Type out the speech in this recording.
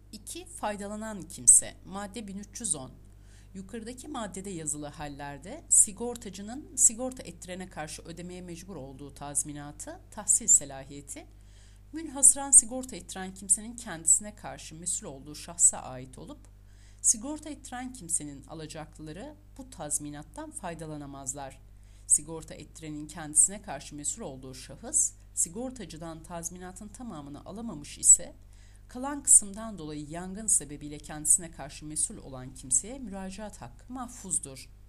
2. Faydalanan kimse. Madde 1310. Yukarıdaki maddede yazılı hallerde sigortacının sigorta ettirene karşı ödemeye mecbur olduğu tazminatı, tahsil selahiyeti, münhasıran sigorta ettiren kimsenin kendisine karşı mesul olduğu şahsa ait olup, sigorta ettiren kimsenin alacaklıları bu tazminattan faydalanamazlar. Sigorta ettirenin kendisine karşı mesul olduğu şahıs, sigortacıdan tazminatın tamamını alamamış ise, kalan kısımdan dolayı yangın sebebiyle kendisine karşı mesul olan kimseye müracaat hakkı mahfuzdur.